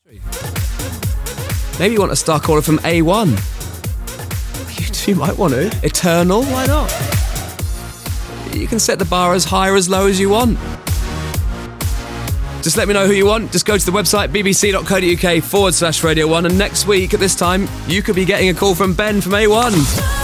Maybe you want a star caller from A1. You might want to. Eternal, why not? You can set the bar as high or as low as you want. Just let me know who you want. Just go to the website bbc.co.uk/Radio 1, and next week at this time, you could be getting a call from Ben from A1.